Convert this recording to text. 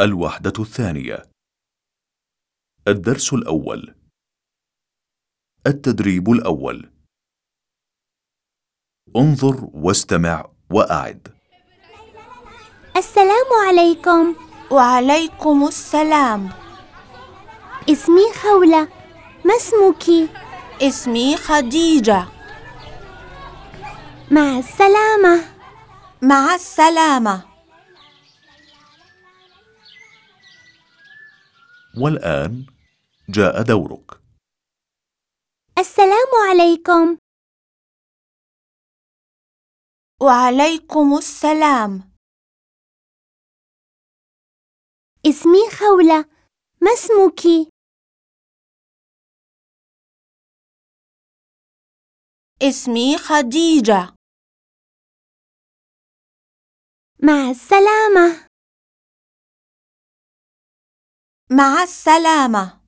الوحدة الثانية. الدرس الأول. التدريب الأول. انظر واستمع وأعد. السلام عليكم. وعليكم السلام. اسمي خولة، ما اسمك؟ اسمي خديجة. مع السلامة. مع السلامة. والآن جاء دورك. السلام عليكم. وعليكم السلام. اسمي خولة، ما اسمك؟ اسمي خديجة. مع السلامة. مع السلامة.